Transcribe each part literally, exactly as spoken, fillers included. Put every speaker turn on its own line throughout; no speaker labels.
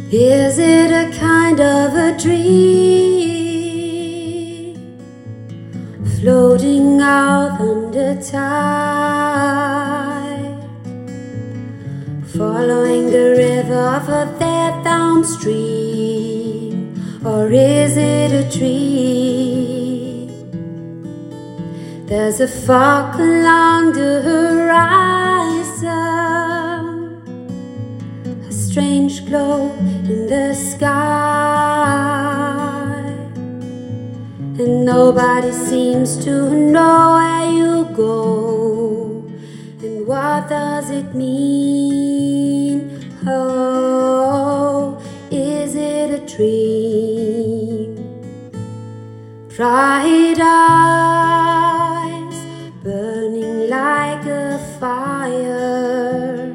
Is it a kind of a dream, floating out under tide, following the river for there downstream? Or is it a dream? There's a fog along the horizon, a strange glow in the sky, and nobody seems to know where you go, and what does it mean? Oh, is it a dream? Bright eyes burning like a fire,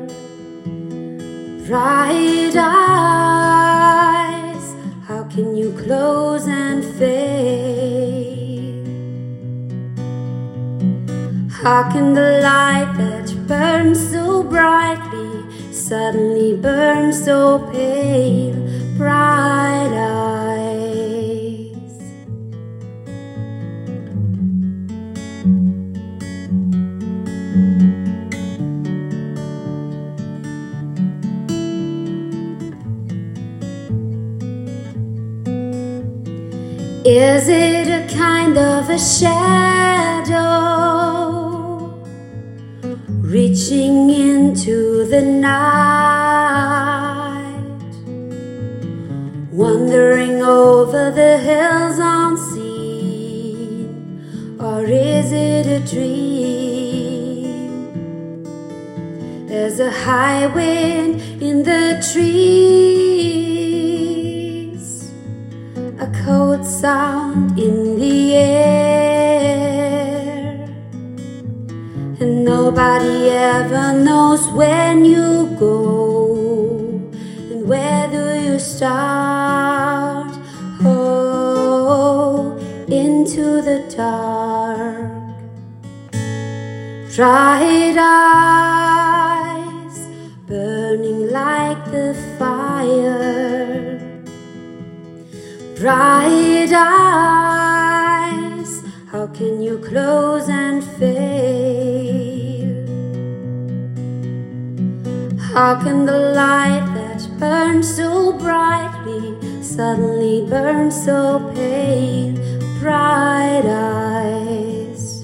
bright eyes, how can you close and fade? How can the light that burns so brightly suddenly burn so pale? Bright eyes. Is it a kind of a shadow reaching into the night, wandering over the hills unseen? Or is it a dream? There's a high wind in the trees, a cold sound in the air, and nobody ever knows when you go and where do you start. Oh, into the dark. Bright eyes burning like the fire, bright eyes, how can you close and fail? How can the light that burns so brightly suddenly burn so pale? Bright eyes,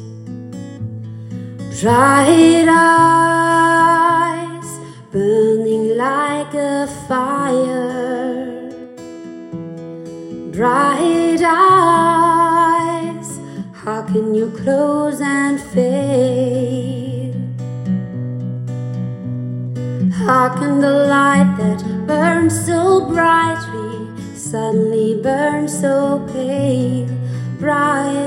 bright eyes, burning like a fire, bright eyes, how can you close and fail? How can the light that burns so brightly suddenly burn so pale? Bright